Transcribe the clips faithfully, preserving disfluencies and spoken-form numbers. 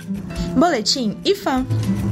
Boletim IFAM.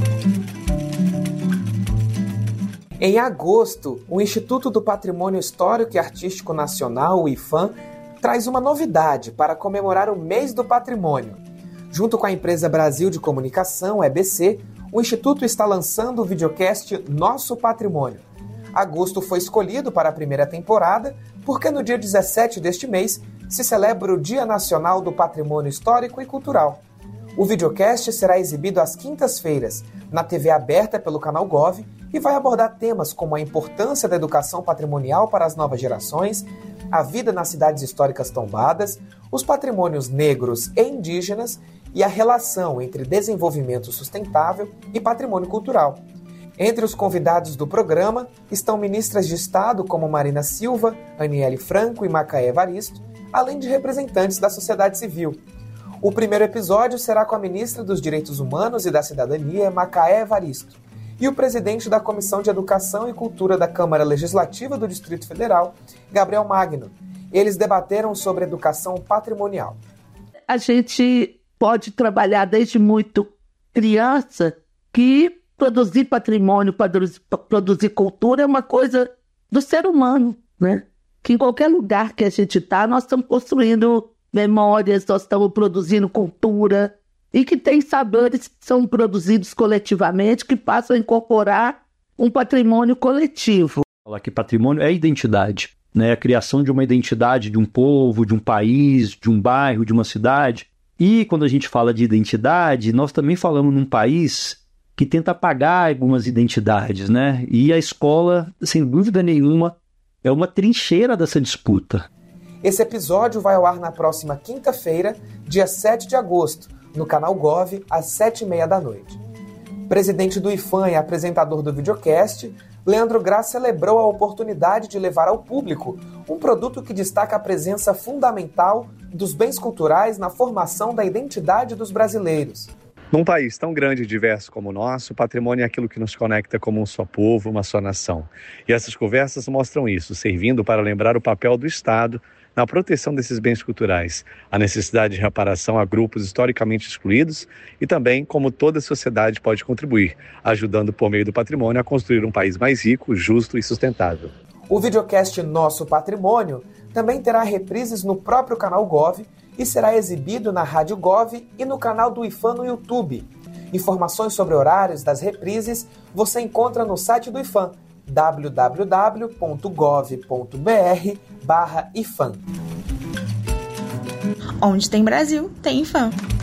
Em agosto, o Instituto do Patrimônio Histórico e Artístico Nacional, o IFAM, traz uma novidade para comemorar o Mês do Patrimônio. Junto com a empresa Brasil de Comunicação, E B C, o Instituto está lançando o videocast Nosso Patrimônio. Agosto foi escolhido para a primeira temporada porque no dia dezessete deste mês se celebra o Dia Nacional do Patrimônio Histórico e Cultural. O videocast será exibido às quintas-feiras, na T V aberta pelo canal Gov, e vai abordar temas como a importância da educação patrimonial para as novas gerações, a vida nas cidades históricas tombadas, os patrimônios negros e indígenas e a relação entre desenvolvimento sustentável e patrimônio cultural. Entre os convidados do programa estão ministras de Estado como Marina Silva, Aniele Franco e Macaé Evaristo, além de representantes da sociedade civil. O primeiro episódio será com a ministra dos Direitos Humanos e da Cidadania, Macaé Evaristo, e o presidente da Comissão de Educação e Cultura da Câmara Legislativa do Distrito Federal, Gabriel Magno. Eles debateram sobre educação patrimonial. A gente pode trabalhar desde muito criança que produzir patrimônio, produzir, produzir cultura é uma coisa do ser humano, né? Que em qualquer lugar que a gente está, nós estamos construindo memórias, nós estamos produzindo cultura, e que tem saberes que são produzidos coletivamente, que passam a incorporar um patrimônio coletivo. Falar que patrimônio é identidade, né? A criação de uma identidade de um povo, de um país, de um bairro, de uma cidade. E quando a gente fala de identidade, nós também falamos num país que tenta apagar algumas identidades, né? E a escola, sem dúvida nenhuma, é uma trincheira dessa disputa. Esse episódio vai ao ar na próxima quinta-feira, dia sete de agosto, no canal Gov, às sete e meia da noite. Presidente do IFAM e apresentador do videocast, Leandro Graça celebrou a oportunidade de levar ao público um produto que destaca a presença fundamental dos bens culturais na formação da identidade dos brasileiros. Num país tão grande e diverso como o nosso, o patrimônio é aquilo que nos conecta como um só povo, uma só nação. E essas conversas mostram isso, servindo para lembrar o papel do Estado na proteção desses bens culturais, a necessidade de reparação a grupos historicamente excluídos e também como toda a sociedade pode contribuir, ajudando por meio do patrimônio a construir um país mais rico, justo e sustentável. O videocast Nosso Patrimônio também terá reprises no próprio canal Gov e será exibido na Rádio Gov e no canal do IFAM no YouTube. Informações sobre horários das reprises você encontra no site do IFAM, w w w ponto gov ponto b r barra IFAM. Onde tem Brasil, tem IFAM.